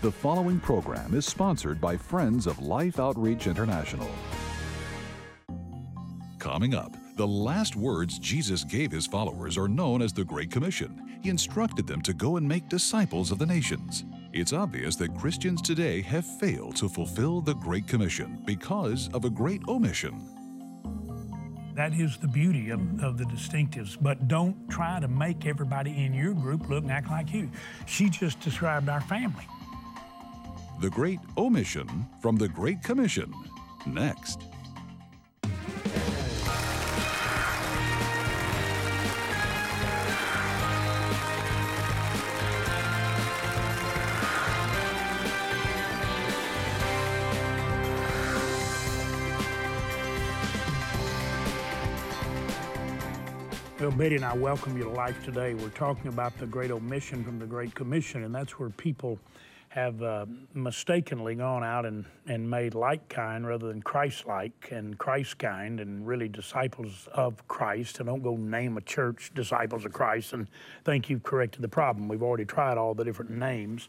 The following program is sponsored by Friends of Life Outreach International. Coming up, the last words Jesus gave his followers are known as the Great Commission. He instructed them to go and make disciples of the nations. It's obvious that Christians today have failed to fulfill the Great Commission because of a great omission. That is the beauty of the distinctives, but don't try to make everybody in your group look and act like you. She just described our family. The Great Omission from the Great Commission. Next. Well, Betty and I welcome you to Life Today. We're talking about the Great Omission from the Great Commission, and that's where people have mistakenly gone out and made like-kind rather than Christ-like and Christ-kind and really disciples of Christ. And don't go name a church disciples of Christ and think you've corrected the problem. We've already tried all the different names.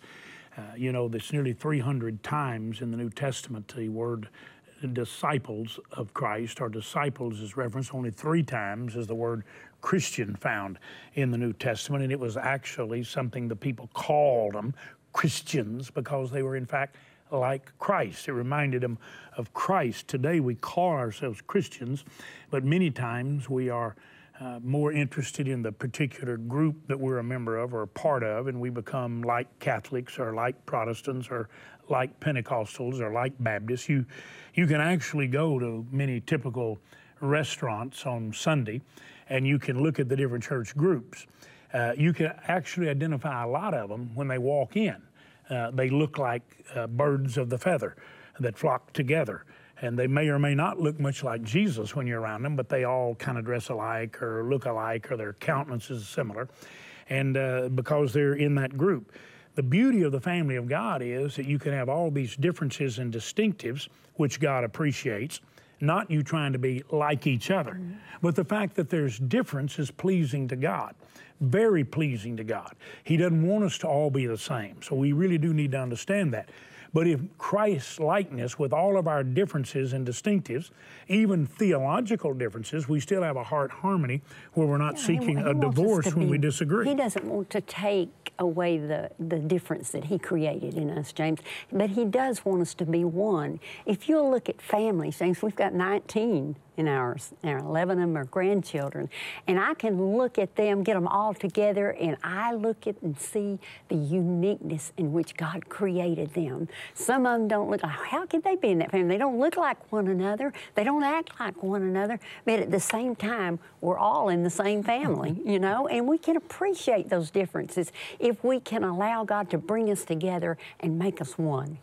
There's nearly 300 times in the New Testament the word disciples of Christ, or disciples is referenced. Only 3 times is the word Christian found in the New Testament, and it was actually something the people called them Christians because they were in fact like Christ. It reminded them of Christ. Today we call ourselves Christians, but many times we are more interested in the particular group that we're a member of or a part of, and we become like Catholics or like Protestants or like Pentecostals or like Baptists. You can actually go to many typical restaurants on Sunday and you can look at the different church groups. You can actually identify a lot of them when they walk in. They look like birds of the feather that flock together. And they may or may not look much like Jesus when you're around them, but they all kind of dress alike or look alike, or their countenance is similar. And because they're in that group. The beauty of the family of God is that you can have all these differences and distinctives, which God appreciates, not you trying to be like each other. Mm-hmm. But the fact that there's difference is pleasing to God, very pleasing to God. He doesn't want us to all be the same, so we really do need to understand that. But if Christ's likeness, with all of our differences and distinctives, even theological differences, we still have a heart harmony where we're not seeking a divorce when we disagree. He doesn't want to take away the difference that he created in us, James, but he does want us to be one. If you'll look at families, James, we've got 19 in ours, 11 of them are grandchildren, and I can look at them, get them all together, and I look at and see the uniqueness in which God created them. Some of them don't look like, how could they be in that family? They don't look like one another. They don't act like one another, but at the same time, we're all in the same family, and we can appreciate those differences if we can allow God to bring us together and make us one.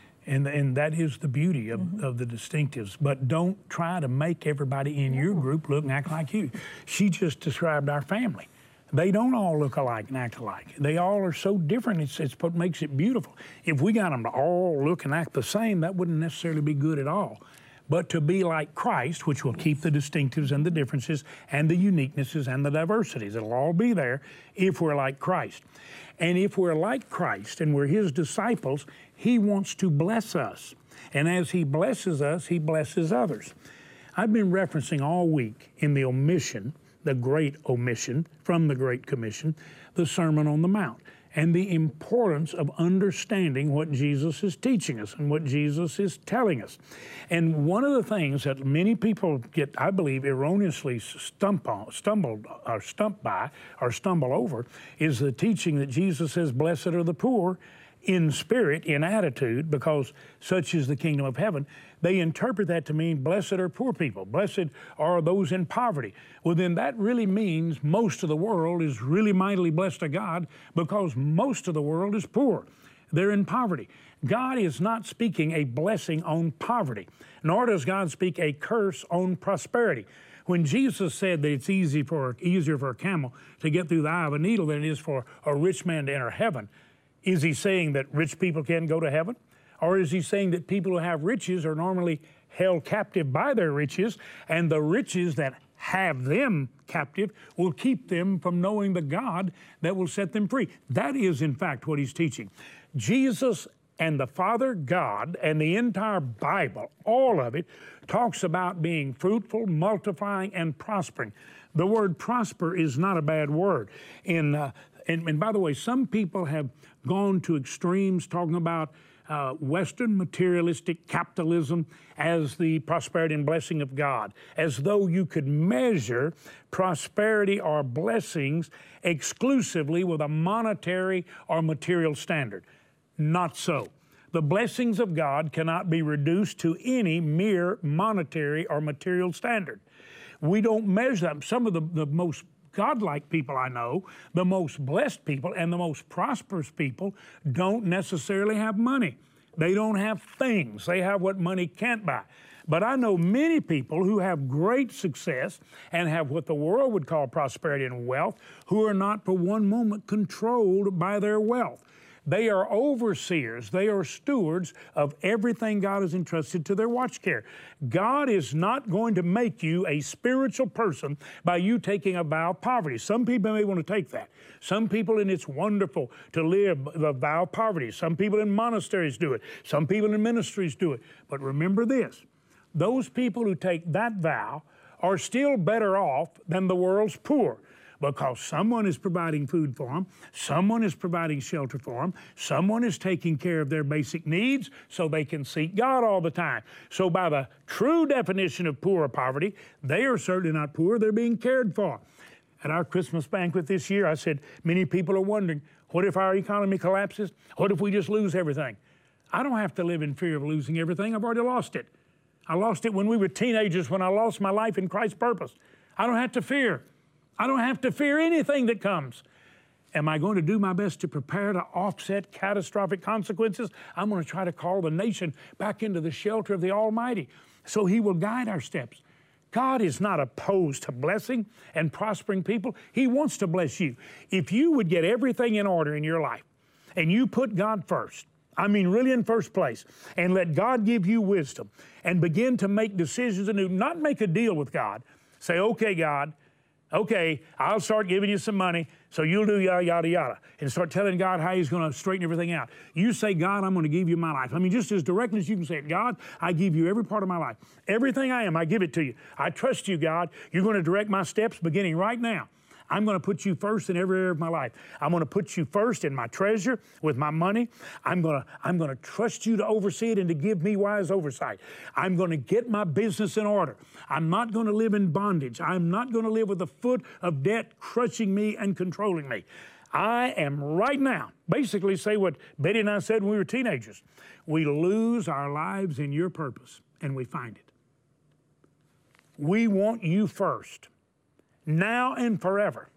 And that is the beauty of the distinctives. But don't try to make everybody in your group look and act like you. She just described our family. They don't all look alike and act alike. They all are so different. It's what makes it beautiful. If we got them to all look and act the same, that wouldn't necessarily be good at all. But to be like Christ, which will keep the distinctives and the differences and the uniquenesses and the diversities. It'll all be there if we're like Christ. And if we're like Christ and we're his disciples, he wants to bless us. And as he blesses us, he blesses others. I've been referencing all week in the omission, the Great Omission from the Great Commission, the Sermon on the Mount, and the importance of understanding what Jesus is teaching us and what Jesus is telling us. And one of the things that many people get, I believe, erroneously stumble over is the teaching that Jesus says, blessed are the poor in spirit, in attitude, because such is the kingdom of heaven. They interpret that to mean blessed are poor people, blessed are those in poverty. Well, then that really means most of the world is really mightily blessed of God, because most of the world is poor. They're in poverty. God is not speaking a blessing on poverty, nor does God speak a curse on prosperity. When Jesus said that it's easier for a camel to get through the eye of a needle than it is for a rich man to enter heaven, is he saying that rich people can't go to heaven? Or is he saying that people who have riches are normally held captive by their riches, and the riches that have them captive will keep them from knowing the God that will set them free? That is, in fact, what he's teaching. Jesus And the Father God and the entire Bible, all of it, talks about being fruitful, multiplying, and prospering. The word prosper is not a bad word. And by the way, some people have gone to extremes talking about Western materialistic capitalism as the prosperity and blessing of God, as though you could measure prosperity or blessings exclusively with a monetary or material standard. Not so. The blessings of God cannot be reduced to any mere monetary or material standard. We don't measure them. Some of the most godlike people I know, the most blessed people and the most prosperous people don't necessarily have money. They don't have things. They have what money can't buy. But I know many people who have great success and have what the world would call prosperity and wealth who are not for one moment controlled by their wealth. They are overseers. They are stewards of everything God has entrusted to their watch care. God is not going to make you a spiritual person by you taking a vow of poverty. Some people may want to take that. Some people, and it's wonderful to live the vow of poverty. Some people in monasteries do it. Some people in ministries do it. But remember this, those people who take that vow are still better off than the world's poor, because someone is providing food for them, someone is providing shelter for them, someone is taking care of their basic needs so they can seek God all the time. So by the true definition of poor or poverty, they are certainly not poor, they're being cared for. At our Christmas banquet this year, I said, many people are wondering, what if our economy collapses? What if we just lose everything? I don't have to live in fear of losing everything. I've already lost it. I lost it when we were teenagers, when I lost my life in Christ's purpose. I don't have to fear. I don't have to fear anything that comes. Am I going to do my best to prepare to offset catastrophic consequences? I'm going to try to call the nation back into the shelter of the Almighty so He will guide our steps. God is not opposed to blessing and prospering people. He wants to bless you. If you would get everything in order in your life and you put God first, I mean really in first place, and let God give you wisdom and begin to make decisions anew, not make a deal with God. Say, okay, God, okay, I'll start giving you some money, so you'll do yada, yada, yada, and start telling God how He's going to straighten everything out. You say, God, I'm going to give you my life. I mean, just as directly as you can say it, God, I give you every part of my life. Everything I am, I give it to you. I trust you, God. You're going to direct my steps beginning right now. I'm going to put you first in every area of my life. I'm going to put you first in my treasure with my money. I'm going to trust you to oversee it and to give me wise oversight. I'm going to get my business in order. I'm not going to live in bondage. I'm not going to live with a foot of debt crushing me and controlling me. I am right now, basically say what Betty and I said when we were teenagers. We lose our lives in your purpose, and we find it. We want you first, now and forever.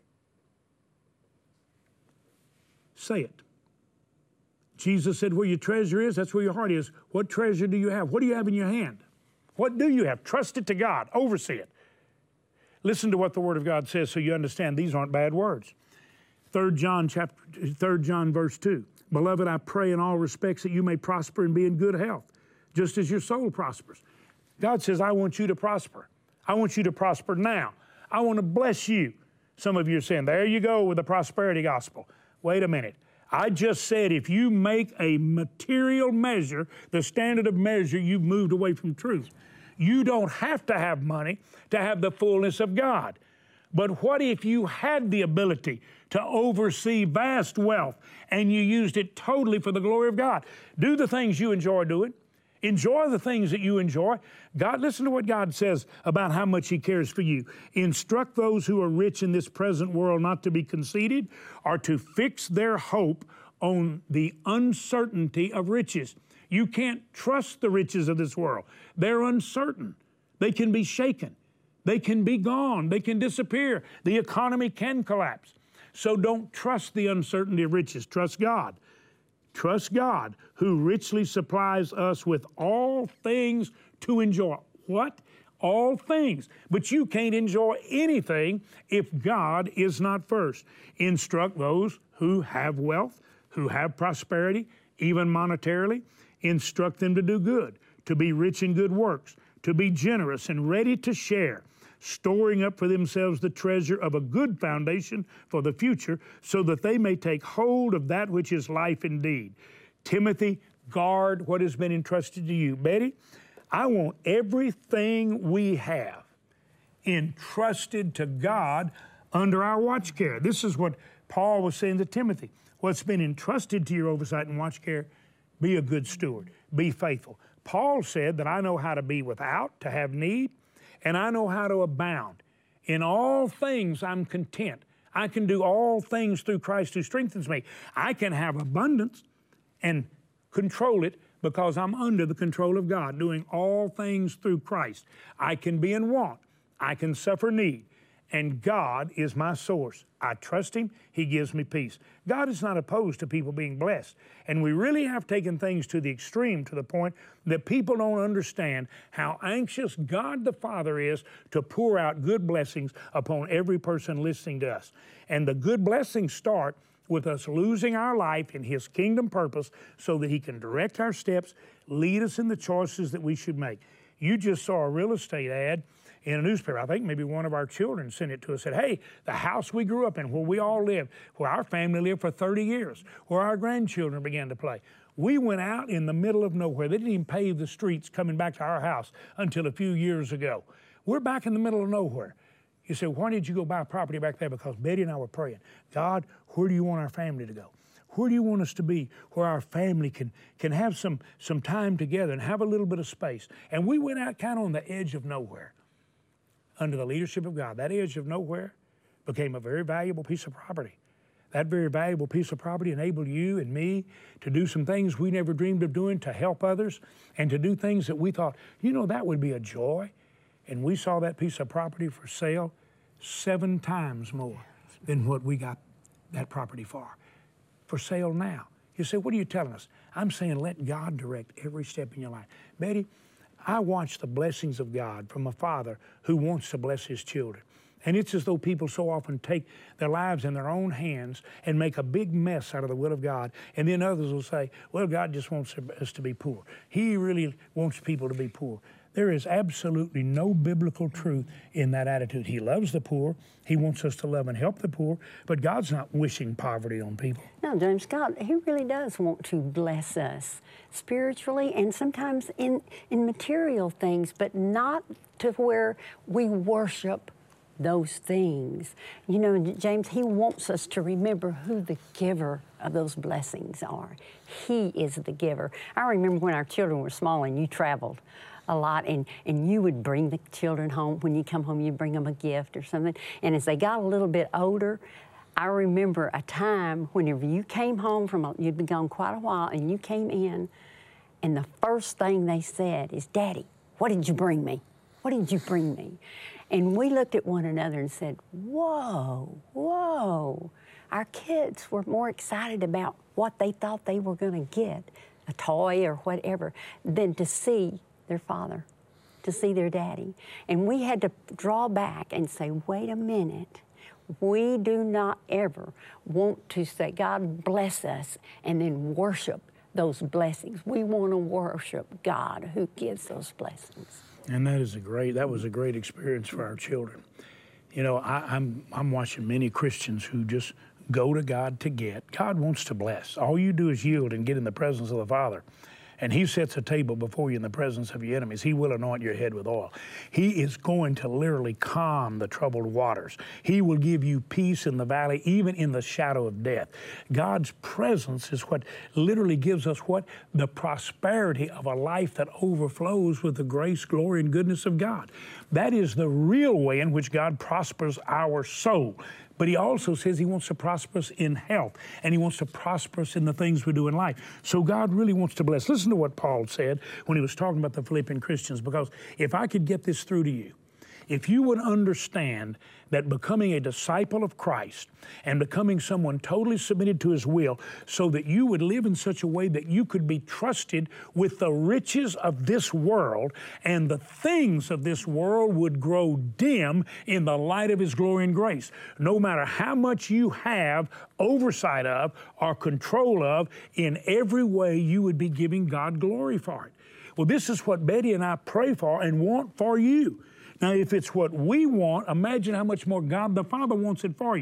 Say it. Jesus said, where your treasure is, that's where your heart is. What treasure do you have? What do you have in your hand? What do you have? Trust it to God. Oversee it. Listen to what the Word of God says so you understand these aren't bad words. 3 John verse 2. Beloved, I pray in all respects that you may prosper and be in good health, just as your soul prospers. God says, I want you to prosper. I want you to prosper now. I want to bless you. Some of you are saying, there you go with the prosperity gospel. Wait a minute. I just said if you make a material measure the standard of measure, you've moved away from truth. You don't have to have money to have the fullness of God. But what if you had the ability to oversee vast wealth and you used it totally for the glory of God? Do the things you enjoy doing. Enjoy the things that you enjoy. God, listen to what God says about how much He cares for you. Instruct those who are rich in this present world not to be conceited or to fix their hope on the uncertainty of riches. You can't trust the riches of this world. They're uncertain. They can be shaken. They can be gone. They can disappear. The economy can collapse. So don't trust the uncertainty of riches. Trust God. Trust God, who richly supplies us with all things to enjoy. What? All things. But you can't enjoy anything if God is not first. Instruct those who have wealth, who have prosperity, even monetarily. Instruct them to do good, to be rich in good works, to be generous and ready to share, storing up for themselves the treasure of a good foundation for the future, so that they may take hold of that which is life indeed. Timothy, guard what has been entrusted to you. Betty, I want everything we have entrusted to God under our watch care. This is what Paul was saying to Timothy. What's been entrusted to your oversight and watch care, be a good steward, be faithful. Paul said that I know how to be without, to have need, and I know how to abound. In all things I'm content. I can do all things through Christ who strengthens me. I can have abundance and control it because I'm under the control of God, doing all things through Christ. I can be in want. I can suffer need. And God is my source. I trust Him. He gives me peace. God is not opposed to people being blessed. And we really have taken things to the extreme, to the point that people don't understand how anxious God the Father is to pour out good blessings upon every person listening to us. And the good blessings start with us losing our life in His kingdom purpose so that He can direct our steps, lead us in the choices that we should make. You just saw a real estate ad in a newspaper. I think maybe one of our children sent it to us, said, hey, the house we grew up in, where we all lived, where our family lived for 30 years, where our grandchildren began to play. We went out in the middle of nowhere. They didn't even pave the streets coming back to our house until a few years ago. We're back in the middle of nowhere. You say, why did you go buy property back there? Because Betty and I were praying, God, where do you want our family to go? Where do you want us to be where our family can have some time together and have a little bit of space? And we went out kind of on the edge of nowhere. Under the leadership of God, that edge of nowhere became a very valuable piece of property. That very valuable piece of property enabled you and me to do some things we never dreamed of doing, to help others, and to do things that we thought, you know, that would be a joy. And we saw that piece of property for sale 7 times more than what we got that property for sale now. You say, what are you telling us? I'm saying let God direct every step in your life. Betty, I watch the blessings of God from a father who wants to bless his children. And it's as though people so often take their lives in their own hands and make a big mess out of the will of God. And then others will say, well, God just wants us to be poor. He really wants people to be poor. There is absolutely no biblical truth in that attitude. He loves the poor. He wants us to love and help the poor, but God's not wishing poverty on people. No, James, God, He really does want to bless us spiritually and sometimes in material things, but not to where we worship those things. You know, James, He wants us to remember who the giver of those blessings are. He is the giver. I remember when our children were small and you traveled a lot, and you would bring the children home. When you come home, you'd bring them a gift or something. And as they got a little bit older, I remember a time whenever you came home you'd been gone quite a while, and you came in, and the first thing they said is, Daddy, what did you bring me? What did you bring me? And we looked at one another and said, whoa, whoa. Our kids were more excited about what they thought they were going to get, a toy or whatever, than to see their father, to see their daddy. And we had to draw back and say, wait a minute. We do not ever want to say, God bless us, and then worship those blessings. We want to worship God who gives those blessings. And that was a great experience for our children. You know, I'm watching many Christians who just go to God to get. God wants to bless. All you do is yield and get in the presence of the Father. And He sets a table before you in the presence of your enemies. He will anoint your head with oil. He is going to literally calm the troubled waters. He will give you peace in the valley, even in the shadow of death. God's presence is what literally gives us the prosperity of a life that overflows with the grace, glory, and goodness of God. That is the real way in which God prospers our soul. But He also says He wants to prosper us in health, and He wants to prosper us in the things we do in life. So God really wants to bless. Listen to what Paul said when he was talking about the Philippian Christians, because if I could get this through to you, if you would understand that becoming a disciple of Christ and becoming someone totally submitted to His will so that you would live in such a way that you could be trusted with the riches of this world and the things of this world would grow dim in the light of His glory and grace. No matter how much you have oversight of or control of, in every way you would be giving God glory for it. Well, this is what Betty and I pray for and want for you. Now, if it's what we want, imagine how much more God the Father wants it for you.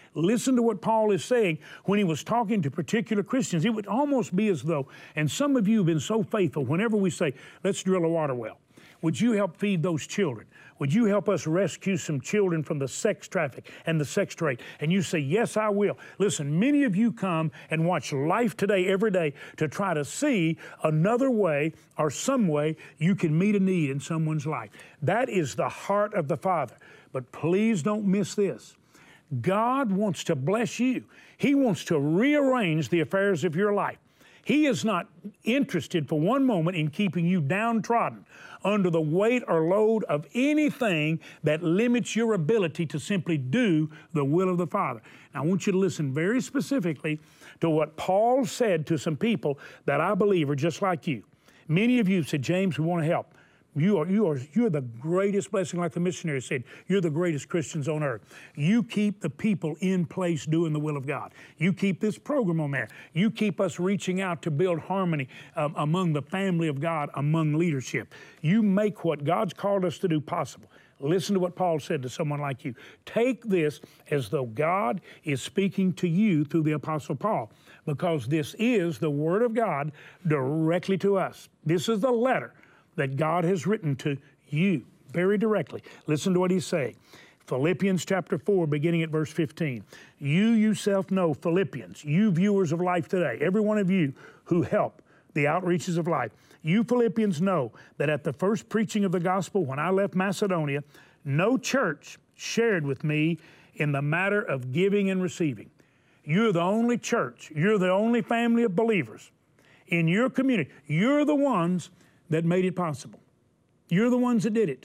Listen to what Paul is saying when he was talking to particular Christians. It would almost be as though, and some of you have been so faithful, whenever we say, let's drill a water well, would you help feed those children? Would you help us rescue some children from the sex traffic and the sex trade? And you say, yes, I will. Listen, many of you come and watch Life Today every day to try to see another way or some way you can meet a need in someone's life. That is the heart of the Father. But please don't miss this. God wants to bless you. He wants to rearrange the affairs of your life. He is not interested for one moment in keeping you downtrodden under the weight or load of anything that limits your ability to simply do the will of the Father. Now, I want you to listen very specifically to what Paul said to some people that I believe are just like you. Many of you said, James, we want to help. You're the greatest blessing, like the missionary said. You're the greatest Christians on earth. You keep the people in place doing the will of God. You keep this program on there. You keep us reaching out to build harmony among the family of God, among leadership. You make what God's called us to do possible. Listen to what Paul said to someone like you. Take this as though God is speaking to you through the Apostle Paul, because this is the Word of God directly to us. This is the letter that God has written to you very directly. Listen to what he's saying. Philippians chapter 4, beginning at verse 15. You yourself know, Philippians, you viewers of Life Today, every one of you who help the outreaches of life, you Philippians know that at the first preaching of the gospel when I left Macedonia, no church shared with me in the matter of giving and receiving. You're the only church, you're the only family of believers in your community. You're the ones that made it possible. You're the ones that did it.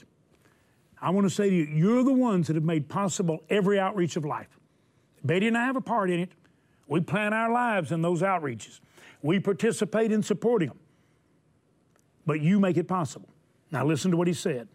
I want to say to you, you're the ones that have made possible every outreach of life. Betty and I have a part in it. We plan our lives in those outreaches. We participate in supporting them. But you make it possible. Now listen to what he said.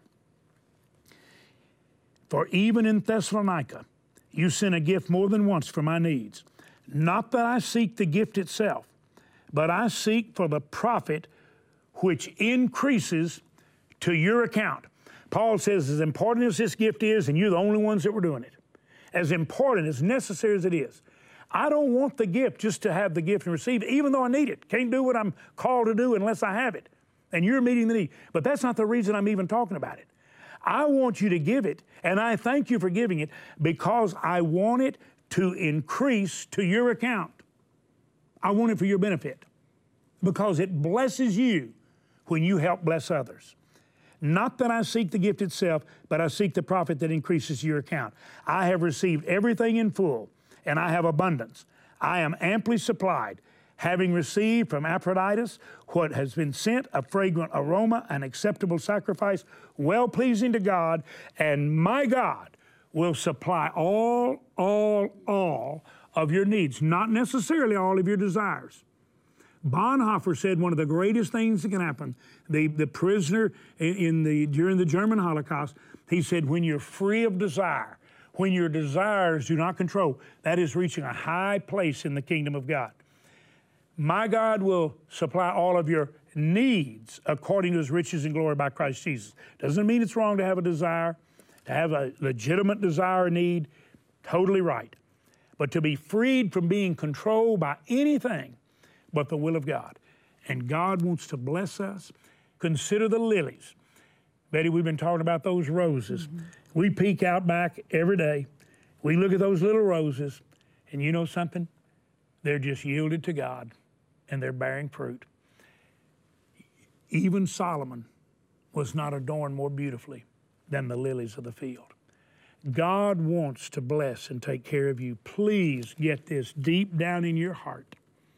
For even in Thessalonica, you sent a gift more than once for my needs. Not that I seek the gift itself, but I seek for the profit which increases to your account. Paul says, as important as this gift is, and you're the only ones that were doing it, as important, as necessary as it is, I don't want the gift just to have the gift and receive it, even though I need it. Can't do what I'm called to do unless I have it. And you're meeting the need. But that's not the reason I'm even talking about it. I want you to give it, and I thank you for giving it, because I want it to increase to your account. I want it for your benefit, because it blesses you when you help bless others. Not that I seek the gift itself, but I seek the profit that increases your account. I have received everything in full, and I have abundance. I am amply supplied, having received from Epaphroditus what has been sent, a fragrant aroma, an acceptable sacrifice, well-pleasing to God, and my God will supply all of your needs, not necessarily all of your desires. Bonhoeffer said one of the greatest things that can happen, the prisoner during the German Holocaust, he said, when you're free of desire, when your desires do not control, that is reaching a high place in the kingdom of God. My God will supply all of your needs according to his riches and glory by Christ Jesus. Doesn't mean it's wrong to have a desire, to have a legitimate desire or need, totally right. But to be freed from being controlled by anything but the will of God. And God wants to bless us. Consider the lilies. Betty, we've been talking about those roses. Mm-hmm. We peek out back every day. We look at those little roses, and you know something? They're just yielded to God, and they're bearing fruit. Even Solomon was not adorned more beautifully than the lilies of the field. God wants to bless and take care of you. Please get this deep down in your heart.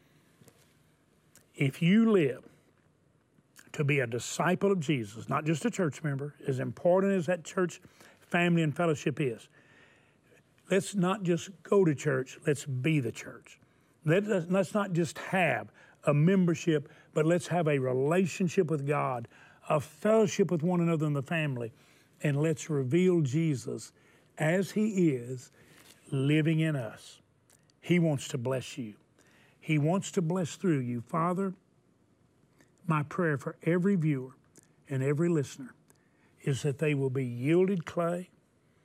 If you live to be a disciple of Jesus, not just a church member, as important as that church family and fellowship is, let's not just go to church, let's be the church. Let's not just have a membership, but let's have a relationship with God, a fellowship with one another in the family, and let's reveal Jesus as he is living in us. He wants to bless you. He wants to bless through you. Father, my prayer for every viewer and every listener is that they will be yielded clay,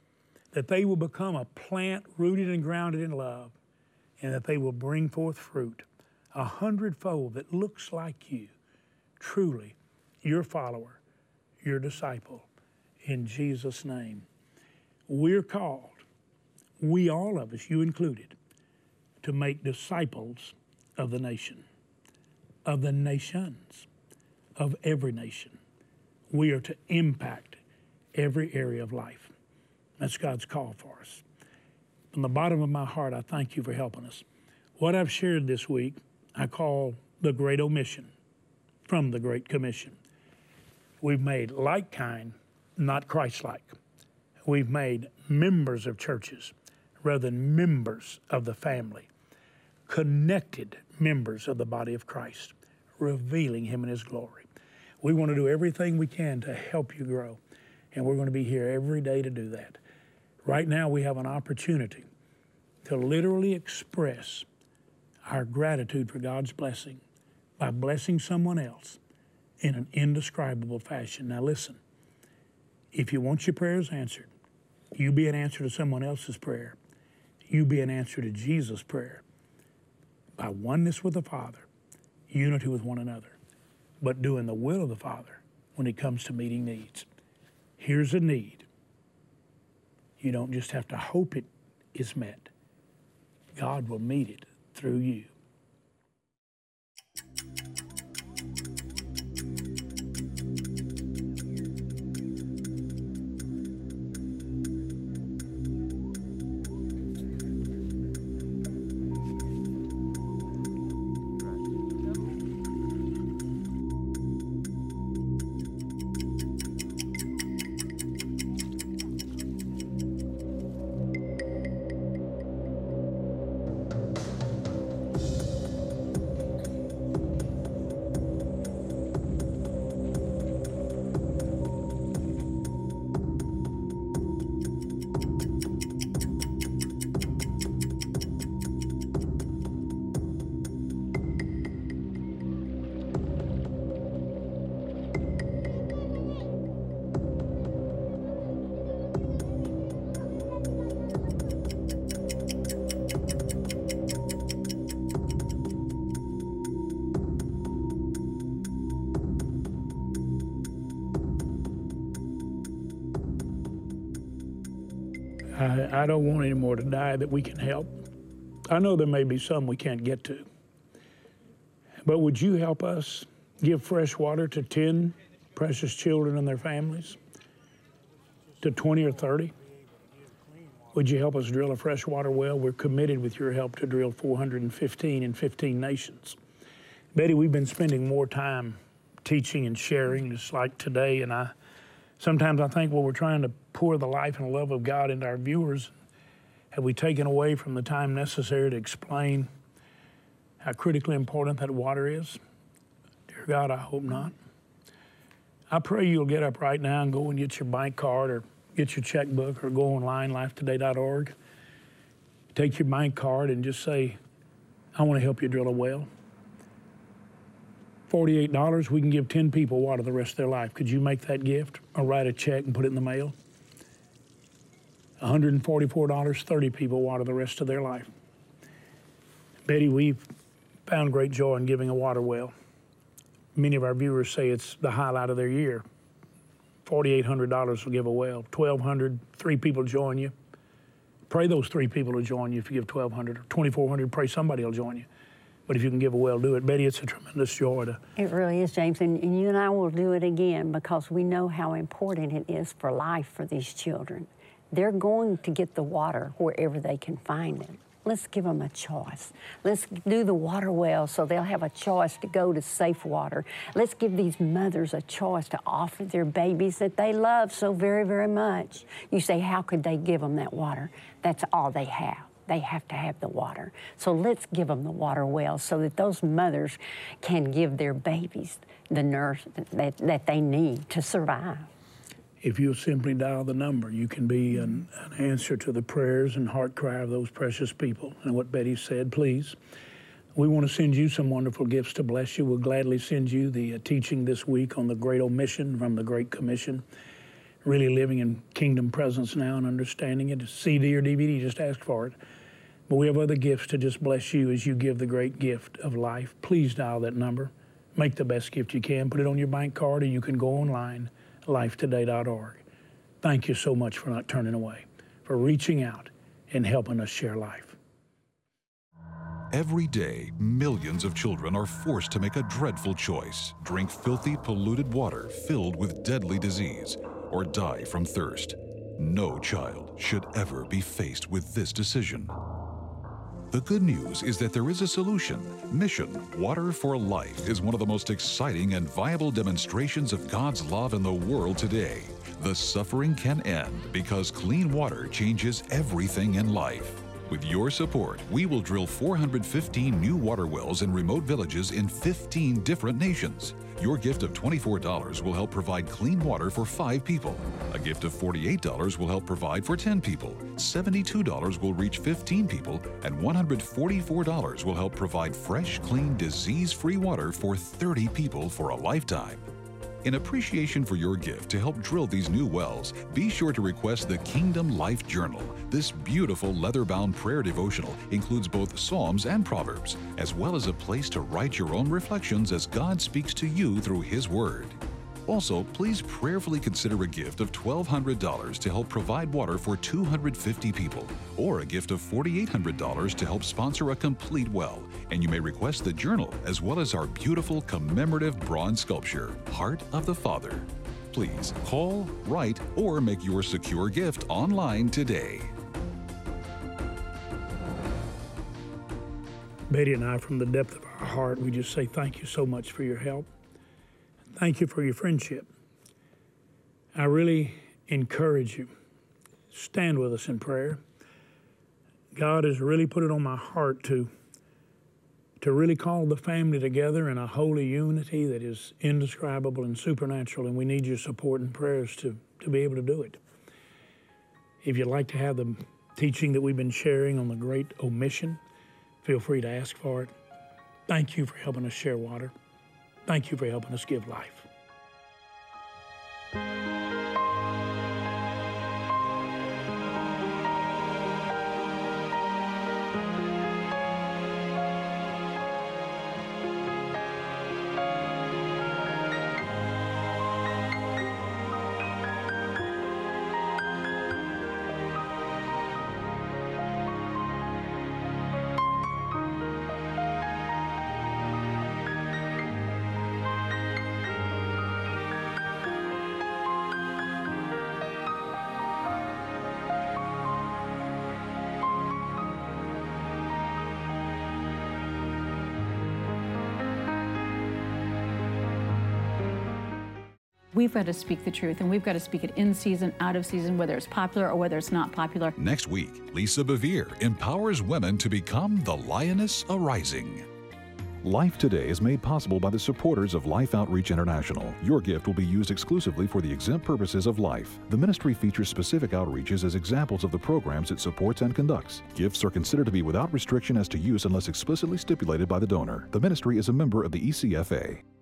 that they will become a plant rooted and grounded in love, and that they will bring forth fruit, 100-fold that looks like you, truly your follower, your disciple, in Jesus' name. We're called, we all of us, you included, to make disciples of the nation, of the nations, of every nation. We are to impact every area of life. That's God's call for us. From the bottom of my heart, I thank you for helping us. What I've shared this week, I call the Great Omission from the Great Commission. We've made like kind, not Christ-like. We've made members of churches rather than members of the family, connected members of the body of Christ, revealing Him in His glory. We want to do everything we can to help you grow, and we're going to be here every day to do that. Right now, we have an opportunity to literally express our gratitude for God's blessing by blessing someone else in an indescribable fashion. Now listen, if you want your prayers answered, you be an answer to someone else's prayer. You be an answer to Jesus' prayer by oneness with the Father, unity with one another, but doing the will of the Father when it comes to meeting needs. Here's a need. You don't just have to hope it is met. God will meet it through you. I don't want any more to die that we can help. I know there may be some we can't get to. But would you help us give fresh water to 10 precious children and their families? To 20 or 30? Would you help us drill a freshwater well? We're committed with your help to drill 415 in 15 nations. Betty, we've been spending more time teaching and sharing, just like today, and sometimes I think, well, we're trying to pour the life and love of God into our viewers. Have we taken away from the time necessary to explain how critically important that water is? Dear God, I hope not. I pray you'll get up right now and go and get your bank card or get your checkbook or go online, lifetoday.org. Take your bank card and just say, I want to help you drill a well. $48, we can give 10 people water the rest of their life. Could you make that gift or write a check and put it in the mail? $144, 30 people water the rest of their life. Betty, we've found great joy in giving a water well. Many of our viewers say it's the highlight of their year. $4,800 will give a well. $1,200, 3 people join you. Pray those 3 people will join you if you give $1,200. Or $2,400, pray somebody will join you. But if you can give a well, do it. Betty, it's a tremendous joy to... It really is, James, and you and I will do it again because we know how important it is for life for these children. They're going to get the water wherever they can find it. Let's give them a choice. Let's do the water well so they'll have a choice to go to safe water. Let's give these mothers a choice to offer their babies that they love so very, very much. You say, how could they give them that water? That's all they have. They have to have the water. So let's give them the water well so that those mothers can give their babies the nurse that they need to survive. If you'll simply dial the number, you can be an answer to the prayers and heart cry of those precious people. And what Betty said, please. We want to send you some wonderful gifts to bless you. We'll gladly send you the teaching this week on the Great Omission from the Great Commission. really living in kingdom presence now and understanding it. CD or DVD, just ask for it. But we have other gifts to just bless you as you give the great gift of life. Please dial that number. Make the best gift you can. Put it on your bank card, or you can go online, lifetoday.org. Thank you so much for not turning away, for reaching out and helping us share life. Every day, millions of children are forced to make a dreadful choice: drink filthy, polluted water filled with deadly disease, or die from thirst. No child should ever be faced with this decision. The good news is that there is a solution. Mission Water for Life is one of the most exciting and viable demonstrations of God's love in the world today. The suffering can end because clean water changes everything in life. With your support, we will drill 415 new water wells in remote villages in 15 different nations. Your gift of $24 will help provide clean water for 5 people. A gift of $48 will help provide for 10 people. $72 will reach 15 people, and $144 will help provide fresh, clean, disease-free water for 30 people for a lifetime. In appreciation for your gift to help drill these new wells, be sure to request the Kingdom Life Journal. This beautiful leather-bound prayer devotional includes both Psalms and Proverbs, as well as a place to write your own reflections as God speaks to you through His Word. Also, please prayerfully consider a gift of $1,200 to help provide water for 250 people, or a gift of $4,800 to help sponsor a complete well. And you may request the journal as well as our beautiful commemorative bronze sculpture, Heart of the Father. Please call, write, or make your secure gift online today. Betty and I, from the depth of our heart, we just say thank you so much for your help. Thank you for your friendship. I really encourage you, stand with us in prayer. God has really put it on my heart to really call the family together in a holy unity that is indescribable and supernatural, and we need your support and prayers to be able to do it. If you'd like to have the teaching that we've been sharing on the Great Omission, feel free to ask for it. Thank you for helping us share water. Thank you for helping us give life. We've got to speak the truth, and we've got to speak it in season, out of season, whether it's popular or whether it's not popular. Next week, Lisa Bevere empowers women to become the lioness arising. Life Today is made possible by the supporters of Life Outreach International. Your gift will be used exclusively for the exempt purposes of life. The ministry features specific outreaches as examples of the programs it supports and conducts. Gifts are considered to be without restriction as to use unless explicitly stipulated by the donor. The ministry is a member of the ECFA.